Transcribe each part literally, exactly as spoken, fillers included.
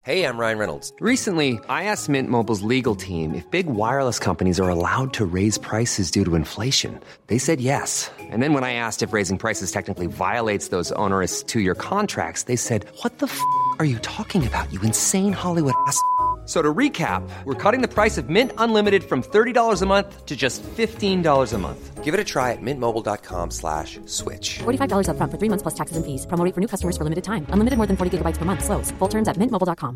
Hey, I'm Ryan Reynolds. Recently, I asked Mint Mobile's legal team if big wireless companies are allowed to raise prices due to inflation. They said yes. And then when I asked if raising prices technically violates those onerous two-year contracts, they said, what the f*** are you talking about, you insane Hollywood ass f- So to recap, we're cutting the price of Mint Unlimited from thirty dollars a month to just fifteen dollars a month. Give it a try at mintmobile.com slash switch. forty-five dollars up front for three months plus taxes and fees. Promo rate for new customers for limited time. Unlimited more than forty gigabytes per month. Slows full terms at mint mobile dot com.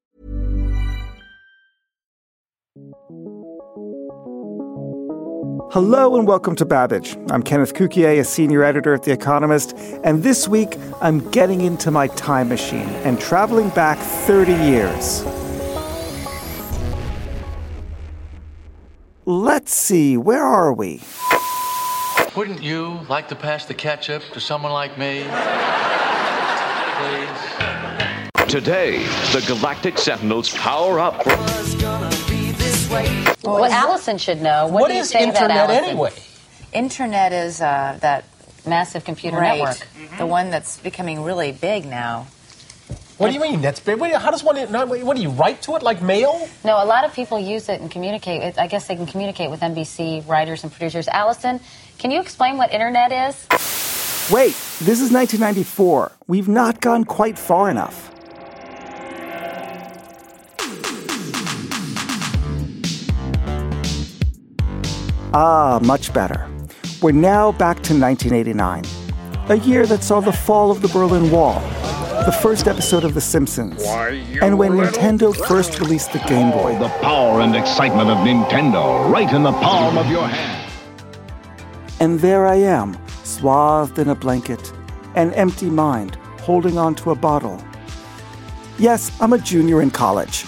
Hello and welcome to Babbage. I'm Kenneth Cukier, a senior editor at The Economist, and this week I'm getting into my time machine and traveling back thirty years. Let's see, where are we? Wouldn't you like to pass the ketchup to someone like me? Please? Today, the Galactic Sentinels power up. Well, Allison should know. What, what do you is say Internet to that, Allison? anyway? Internet is uh, that Massive computer right, network. Mm-hmm. The one that's becoming really big now. What do you mean? That's big. Wait, how does one? What do you write to it like mail? No, a lot of people use it and communicate. It, I guess they can communicate with N B C writers and producers. Allison, can you explain what Internet is? Wait, this is nineteen ninety-four. We've not gone quite far enough. Ah, much better. We're now back to nineteen eighty-nine, a year that saw the fall of the Berlin Wall, the first episode of The Simpsons, and when Nintendo first released the Game Boy. The power and excitement of Nintendo, right in the palm of your hand. And there I am, swathed in a blanket, an empty mind, holding on to a bottle. Yes, I'm a junior in college.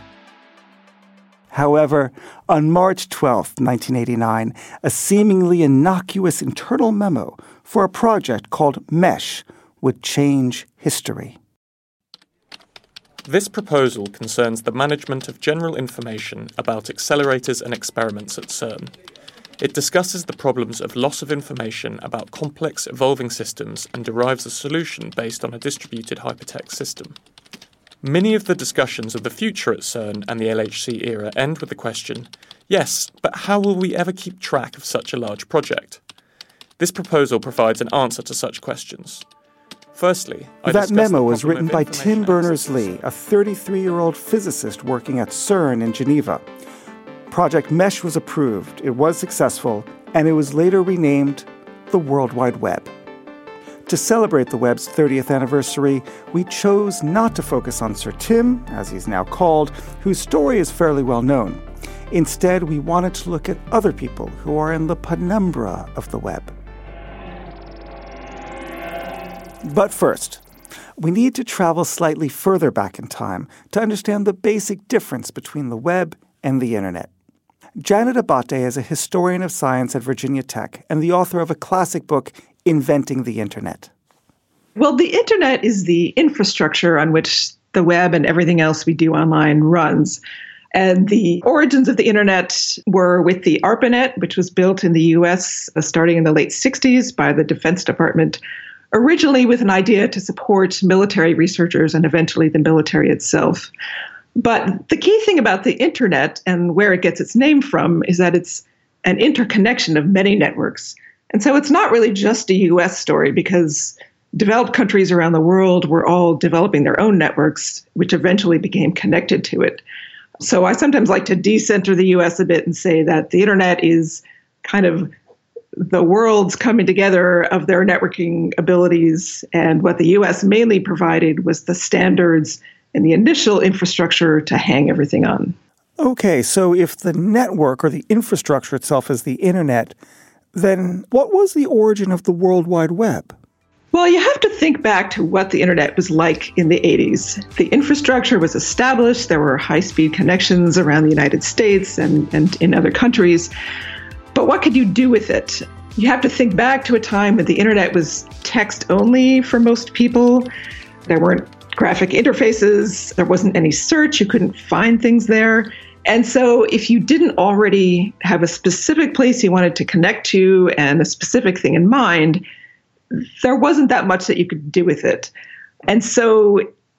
However, on March twelfth, nineteen eighty-nine, a seemingly innocuous internal memo for a project called MESH would change history. This proposal concerns the management of general information about accelerators and experiments at CERN. It discusses the problems of loss of information about complex evolving systems and derives a solution based on a distributed hypertext system. Many of the discussions of the future at CERN and the L H C era end with the question, yes, but how will we ever keep track of such a large project? This proposal provides an answer to such questions. Firstly, I that memo was written by information Tim Berners-Lee, a thirty-three-year-old physicist working at CERN in Geneva. Project MESH was approved, it was successful, and it was later renamed the World Wide Web. To celebrate the web's thirtieth anniversary, we chose not to focus on Sir Tim, as he's now called, whose story is fairly well known. Instead, we wanted to look at other people who are in the penumbra of the web. But first, we need to travel slightly further back in time to understand the basic difference between the web and the internet. Janet Abate is a historian of science at Virginia Tech and the author of a classic book, Inventing the Internet. Well, the internet is the infrastructure on which the web and everything else we do online runs. And the origins of the internet were with the ARPANET, which was built in the U S uh, starting in the late sixties by the Defense Department, originally with an idea to support military researchers and eventually the military itself. But the key thing about the internet and where it gets its name from is that it's an interconnection of many networks. And so it's not really just a U S story because developed countries around the world were all developing their own networks, which eventually became connected to it. So I sometimes like to decenter the U S a bit and say that the internet is kind of the world's coming together of their networking abilities. And what the U S mainly provided was the standards and the initial infrastructure to hang everything on. Okay, so if the network or the infrastructure itself is the internet, then what was the origin of the World Wide Web? Well, you have to think back to what the internet was like in the eighties. The infrastructure was established. There were high-speed connections around the United States and, and in other countries. But what could you do with it? You have to think back to a time when the internet was text-only for most people. There weren't graphic interfaces. There wasn't any search. You couldn't find things there. And so if you didn't already have a specific place you wanted to connect to and a specific thing in mind, there wasn't that much that you could do with it. And so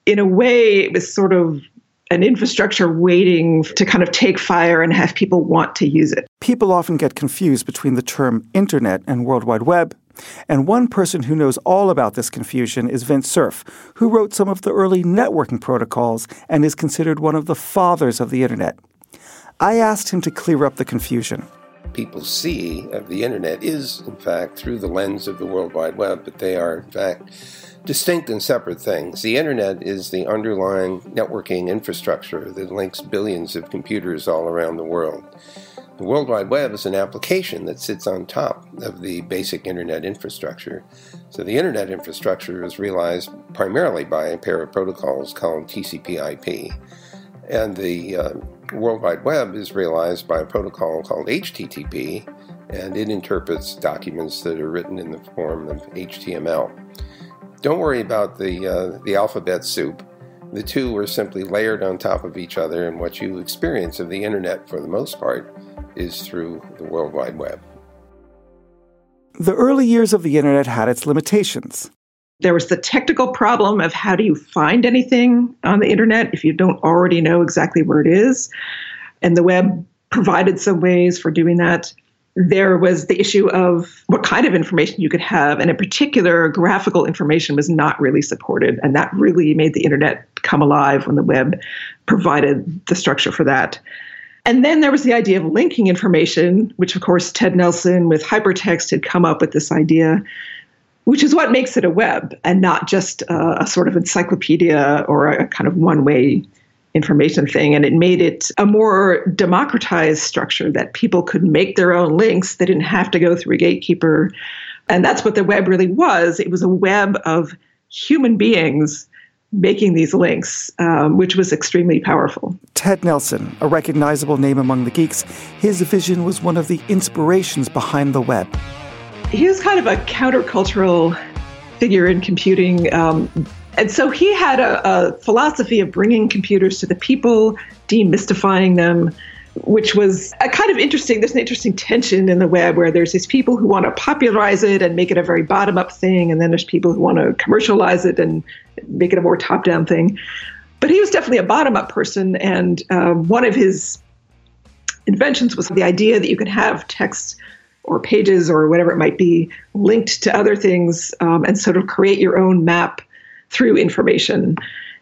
in a way, it was sort of an infrastructure waiting to kind of take fire and have people want to use it. People often get confused between the term Internet and World Wide Web. And one person who knows all about this confusion is Vint Cerf, who wrote some of the early networking protocols and is considered one of the fathers of the Internet. I asked him to clear up the confusion. People see of the Internet is, in fact, through the lens of the World Wide Web, but they are, in fact, distinct and separate things. The Internet is the underlying networking infrastructure that links billions of computers all around the world. The World Wide Web is an application that sits on top of the basic Internet infrastructure. So the Internet infrastructure is realized primarily by a pair of protocols called T C P I P. And the uh, World Wide Web is realized by a protocol called H T T P, and it interprets documents that are written in the form of H T M L. Don't worry about the uh, the alphabet soup. The two are simply layered on top of each other, and what you experience of the Internet, for the most part, is through the World Wide Web. The early years of the Internet had its limitations. There was the technical problem of how do you find anything on the Internet if you don't already know exactly where it is. And the web provided some ways for doing that. There was the issue of what kind of information you could have, and in particular, graphical information was not really supported, and that really made the Internet come alive when the web provided the structure for that. And then there was the idea of linking information, which, of course, Ted Nelson with hypertext had come up with this idea, which is what makes it a web and not just a, a sort of encyclopedia or a kind of one-way information thing. And it made it a more democratized structure that people could make their own links. They didn't have to go through a gatekeeper. And that's what the web really was. It was a web of human beings making these links, um, which was extremely powerful. Ted Nelson, a recognizable name among the geeks, his vision was one of the inspirations behind the web. He was kind of a countercultural figure in computing. Um, and so he had a, a philosophy of bringing computers to the people, demystifying them, which was a kind of interesting, there's an interesting tension in the web where there's these people who want to popularize it and make it a very bottom-up thing, and then there's people who want to commercialize it and make it a more top-down thing. But he was definitely a bottom-up person, and um, one of his inventions was the idea that you could have text or pages or whatever it might be linked to other things um, and sort of create your own map through information.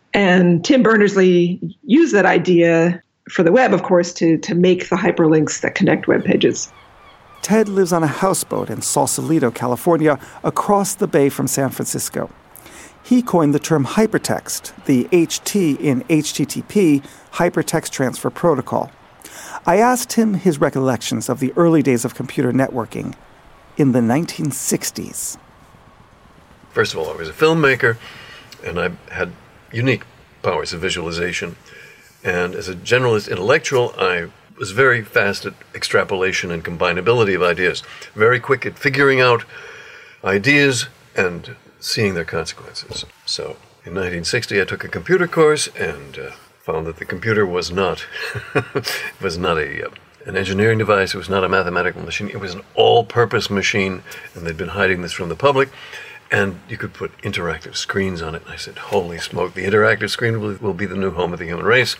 And Tim Berners-Lee used that idea for the web, of course, to, to make the hyperlinks that connect web pages. Ted lives on a houseboat in Sausalito, California, across the bay from San Francisco. He coined the term hypertext, the H T in H T T P, Hypertext Transfer Protocol. I asked him his recollections of the early days of computer networking in the nineteen sixties. First of all, I was a filmmaker, and I had unique powers of visualization. And as a generalist intellectual, I was very fast at extrapolation and combinability of ideas, very quick at figuring out ideas and seeing their consequences. So in nineteen sixty, I took a computer course and uh, found that the computer was not was not a uh, an engineering device. It was not a mathematical machine. It was an all-purpose machine, and they'd been hiding this from the public. And you could put interactive screens on it. And I said, holy smoke, the interactive screen will, will be the new home of the human race.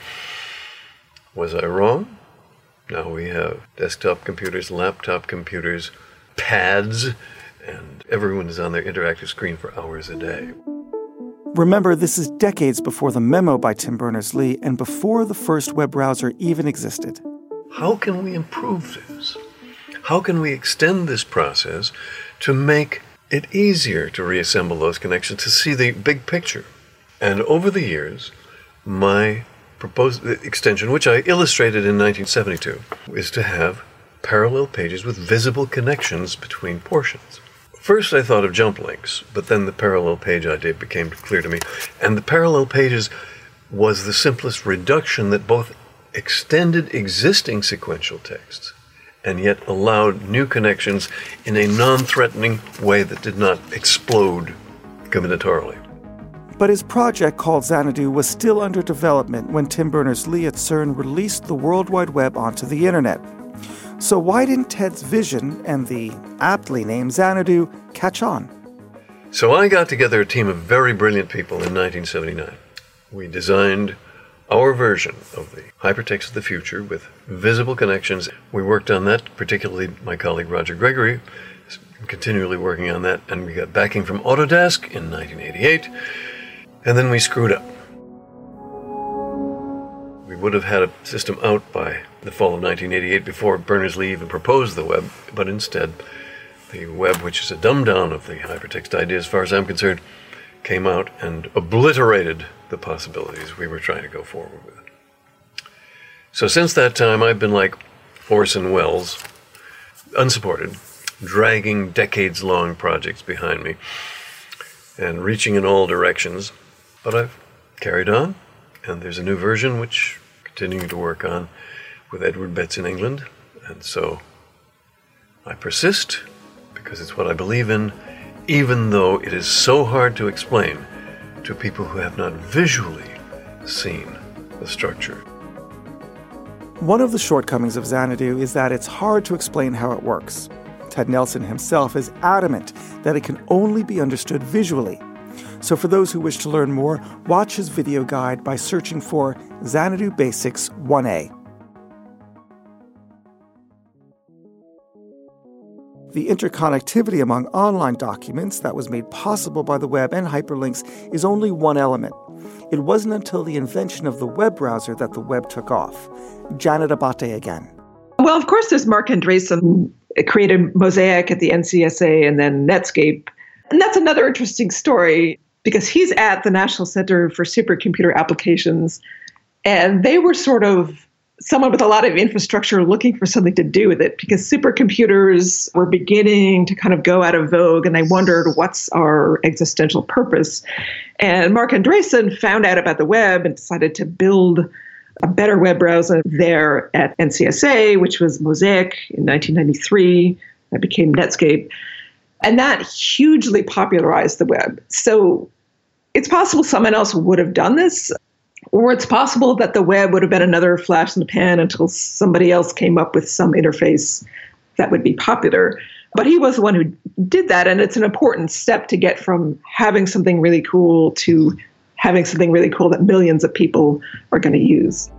Was I wrong? Now we have desktop computers, laptop computers, pads, and everyone is on their interactive screen for hours a day. Remember, this is decades before the memo by Tim Berners-Lee and before the first web browser even existed. How can we improve this? How can we extend this process to make it easier to reassemble those connections, to see the big picture? And over the years, my proposed extension, which I illustrated in nineteen seventy-two, is to have parallel pages with visible connections between portions. First, I thought of jump links, but then the parallel page idea became clear to me. And the parallel pages was the simplest reduction that both extended existing sequential texts and yet allowed new connections in a non-threatening way that did not explode combinatorially. But his project, called Xanadu, was still under development when Tim Berners-Lee at CERN released the World Wide Web onto the Internet. So why didn't Ted's vision and the aptly named Xanadu catch on? So I got together a team of very brilliant people in nineteen seventy-nine. We designed our version of the hypertext of the future with visible connections. We worked on that, particularly my colleague Roger Gregory is continually working on that, and we got backing from Autodesk in nineteen eighty-eight, and then we screwed up. We would have had a system out by the fall of nineteen eighty-eight before Berners-Lee even proposed the web, but instead the web, which is a dumb down of the hypertext idea as far as I'm concerned, came out and obliterated the possibilities we were trying to go forward with. So since that time, I've been like Orson Welles, unsupported, dragging decades-long projects behind me and reaching in all directions. But I've carried on, and there's a new version which I'm continuing to work on with Edward Betts in England. And so I persist because it's what I believe in, even though it is so hard to explain to people who have not visually seen the structure. One of the shortcomings of Xanadu is that it's hard to explain how it works. Ted Nelson himself is adamant that it can only be understood visually. So for those who wish to learn more, watch his video guide by searching for Xanadu Basics one A. The interconnectivity among online documents that was made possible by the web and hyperlinks is only one element. It wasn't until the invention of the web browser that the web took off. Janet Abate again. Well, of course, there's Marc Andreessen, who created Mosaic at the N C S A and then Netscape. And that's another interesting story because he's at the National Center for Supercomputer Applications, and they were sort of someone with a lot of infrastructure looking for something to do with it because supercomputers were beginning to kind of go out of vogue, and they wondered, what's our existential purpose? And Marc Andreessen found out about the web and decided to build a better web browser there at N C S A, which was Mosaic in nineteen ninety-three. That became Netscape. And that hugely popularized the web. So it's possible someone else would have done this, or it's possible that the web would have been another flash in the pan until somebody else came up with some interface that would be popular. But he was the one who did that, and it's an important step to get from having something really cool to having something really cool that millions of people are going to use.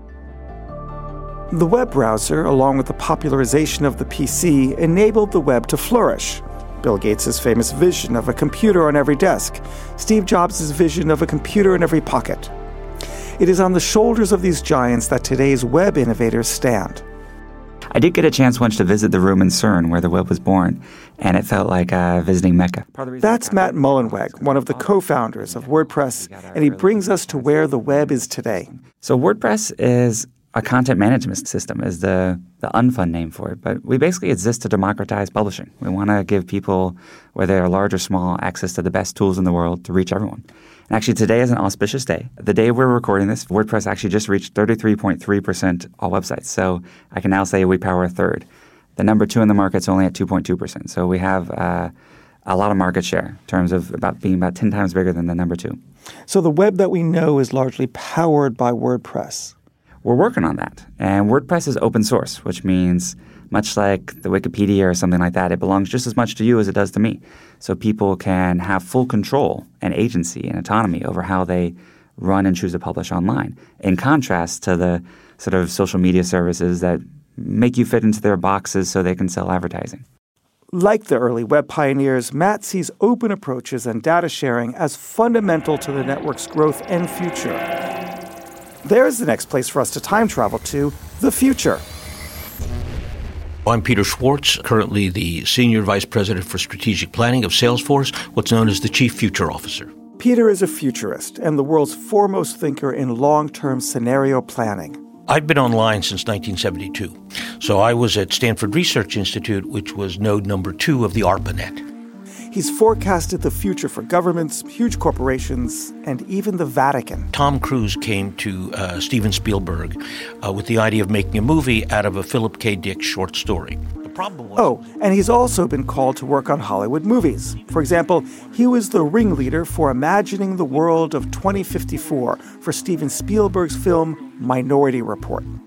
The web browser, along with the popularization of the P C, enabled the web to flourish. Bill Gates' famous vision of a computer on every desk, Steve Jobs' vision of a computer in every pocket. It is on the shoulders of these giants that today's web innovators stand. I did get a chance once to visit the room in CERN where the web was born, and it felt like uh, visiting Mecca. That's Matt Mullenweg, one of the co-founders of WordPress, and he brings us to where the web is today. So WordPress is a content management system, is the, the unfun name for it, but we basically exist to democratize publishing. We want to give people, whether they're large or small, access to the best tools in the world to reach everyone. And actually, today is an auspicious day. The day we're recording this, WordPress actually just reached thirty-three point three percent all websites. So I can now say we power a third. The number two in the market's only at two point two percent. So we have uh, a lot of market share in terms of about being about ten times bigger than the number two. So the web that we know is largely powered by WordPress. We're working on that. And WordPress is open source, which means much like the Wikipedia or something like that, it belongs just as much to you as it does to me. So people can have full control and agency and autonomy over how they run and choose to publish online, in contrast to the sort of social media services that make you fit into their boxes so they can sell advertising. Like the early web pioneers, Matt sees open approaches and data sharing as fundamental to the network's growth and future. There's the next place for us to time travel to, the future. I'm Peter Schwartz, currently the Senior Vice President for Strategic Planning of Salesforce, what's known as the Chief Future Officer. Peter is a futurist and the world's foremost thinker in long-term scenario planning. I've been online since nineteen seventy-two. So I was at Stanford Research Institute, which was node number two of the ARPANET. He's forecasted the future for governments, huge corporations, and even the Vatican. Tom Cruise came to uh, Steven Spielberg uh, with the idea of making a movie out of a Philip K. Dick short story. The problem was... Oh, and he's also been called to work on Hollywood movies. For example, he was the ringleader for imagining the world of twenty fifty-four for Steven Spielberg's film Minority Report.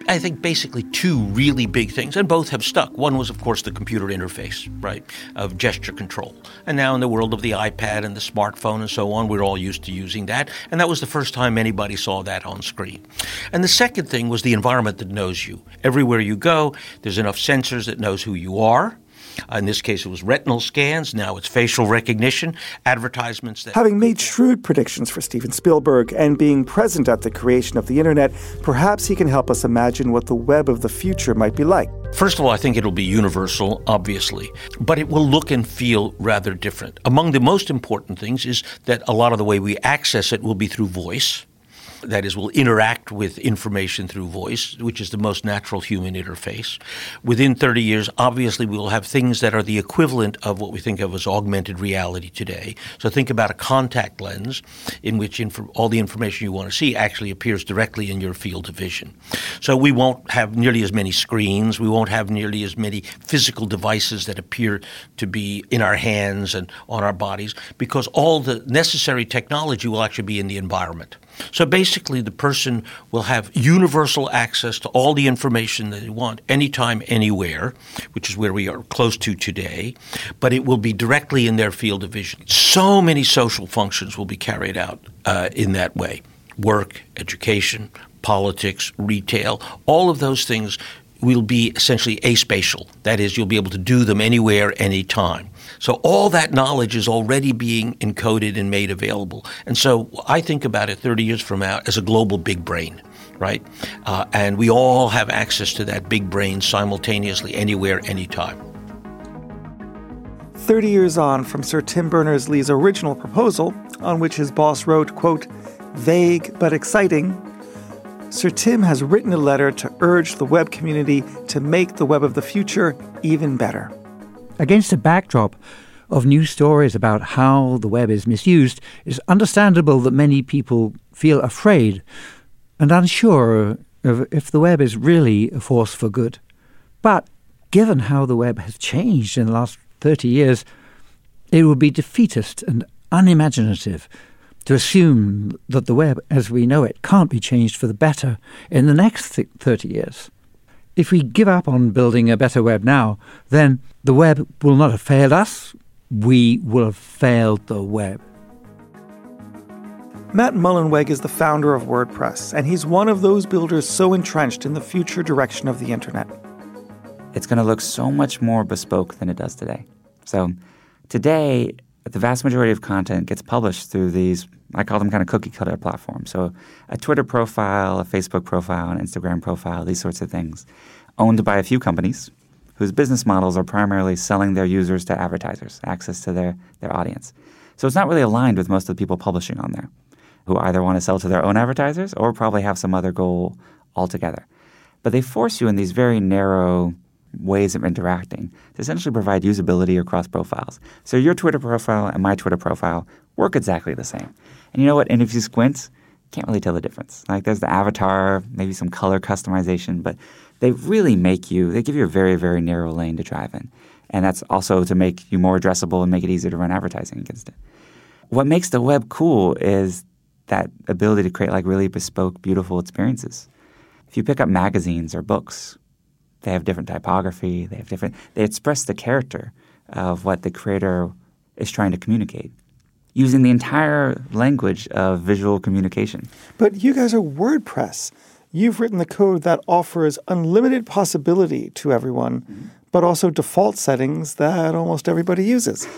I think, basically two really big things, and both have stuck. One was, of course, the computer interface, right, of gesture control. And now in the world of the iPad and the smartphone and so on, we're all used to using that. And that was the first time anybody saw that on screen. And the second thing was the environment that knows you. Everywhere you go, there's enough sensors that knows who you are. In this case, it was retinal scans. Now it's facial recognition, advertisements. That Having made shrewd predictions for Steven Spielberg and being present at the creation of the internet, perhaps he can help us imagine what the web of the future might be like. First of all, I think it'll be universal, obviously, but it will look and feel rather different. Among the most important things is that a lot of the way we access it will be through voice. That is, we'll interact with information through voice, which is the most natural human interface. Within thirty years, obviously, we will have things that are the equivalent of what we think of as augmented reality today. So think about a contact lens in which inf- all the information you want to see actually appears directly in your field of vision. So we won't have nearly as many screens. We won't have nearly as many physical devices that appear to be in our hands and on our bodies, because all the necessary technology will actually be in the environment. So basically, the person will have universal access to all the information that they want anytime, anywhere, which is where we are close to today, but it will be directly in their field of vision. So many social functions will be carried out uh, in that way. Work, education, politics, retail, all of those things will be essentially aspatial. That is, you'll be able to do them anywhere, anytime. So all that knowledge is already being encoded and made available. And so I think about it thirty years from now as a global big brain, right? Uh, and we all have access to that big brain simultaneously, anywhere, anytime. thirty years on from Sir Tim Berners-Lee's original proposal, on which his boss wrote, quote, vague but exciting, Sir Tim has written a letter to urge the web community to make the web of the future even better. Against a backdrop of news stories about how the web is misused, it's understandable that many people feel afraid and unsure of if the web is really a force for good. But given how the web has changed in the last thirty years, it would be defeatist and unimaginative to assume that the web as we know it can't be changed for the better in the next thirty years. If we give up on building a better web now, then the web will not have failed us. We will have failed the web. Matt Mullenweg is the founder of WordPress, and he's one of those builders so entrenched in the future direction of the internet. It's going to look so much more bespoke than it does today. So today, the vast majority of content gets published through these, I call them kind of cookie cutter platforms. So a Twitter profile, a Facebook profile, an Instagram profile, these sorts of things, owned by a few companies whose business models are primarily selling their users to advertisers, access to their, their audience. So it's not really aligned with most of the people publishing on there, who either want to sell to their own advertisers or probably have some other goal altogether. But they force you in these very narrow ways of interacting to essentially provide usability across profiles. So your Twitter profile and my Twitter profile work exactly the same. And you know what? And if you squint, can't really tell the difference. Like there's the avatar, maybe some color customization, but they really make you, they give you a very, very narrow lane to drive in. And that's also to make you more addressable and make it easier to run advertising against it. What makes the web cool is that ability to create like really bespoke, beautiful experiences. If you pick up magazines or books, they have different typography, they have different, they express the character of what the creator is trying to communicate using the entire language of visual communication. But you guys are WordPress. You've written the code that offers unlimited possibility to everyone, mm-hmm. but also default settings that almost everybody uses.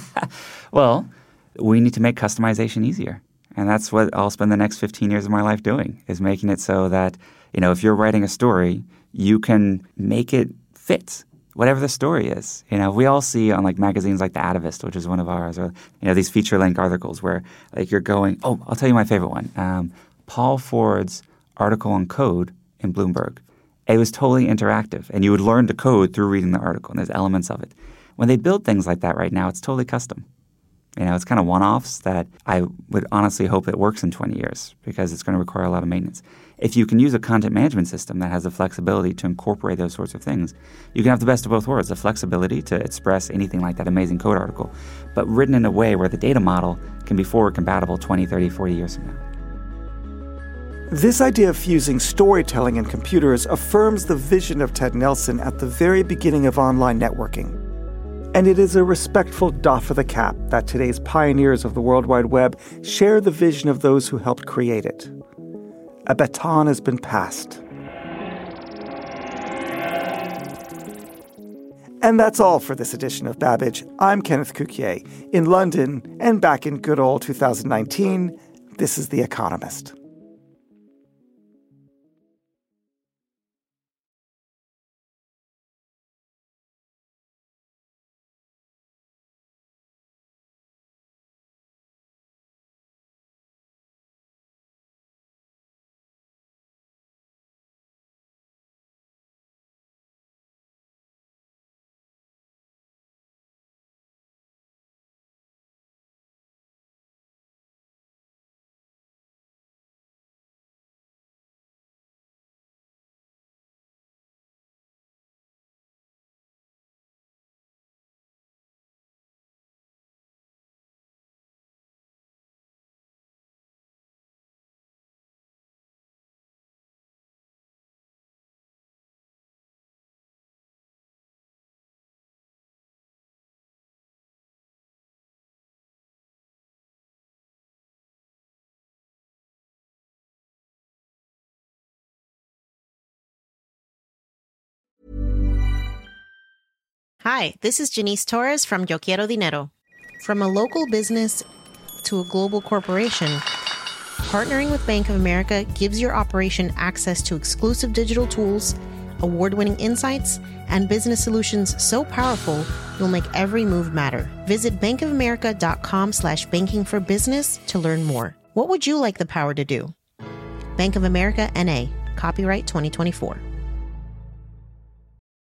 Well, we need to make customization easier. And that's what I'll spend the next fifteen years of my life doing, is making it so that, you know, if you're writing a story, you can make it fit whatever the story is. You know, we all see on like magazines like The Atavist, which is one of ours, or, you know, these feature-length articles where like you're going, oh, I'll tell you my favorite one. Um, Paul Ford's article on code in Bloomberg. It was totally interactive, and you would learn to code through reading the article, and there's elements of it. When they build things like that right now, it's totally custom. You know, it's kind of one-offs that I would honestly hope it works in twenty years because it's going to require a lot of maintenance. If you can use a content management system that has the flexibility to incorporate those sorts of things, you can have the best of both worlds, the flexibility to express anything like that amazing code article, but written in a way where the data model can be forward compatible twenty, thirty, forty years from now. This idea of fusing storytelling and computers affirms the vision of Ted Nelson at the very beginning of online networking. And it is a respectful doff of the cap that today's pioneers of the World Wide Web share the vision of those who helped create it. A baton has been passed. And that's all for this edition of Babbage. I'm Kenneth Cukier. In London and back in good old two thousand nineteen, this is The Economist. Hi, this is Janice Torres from Yo Quiero Dinero. From a local business to a global corporation, partnering with Bank of America gives your operation access to exclusive digital tools, award-winning insights, and business solutions so powerful you'll make every move matter. Visit bankofamerica.com slash banking for business to learn more. What would you like the power to do? Bank of America, N A. Copyright twenty twenty-four.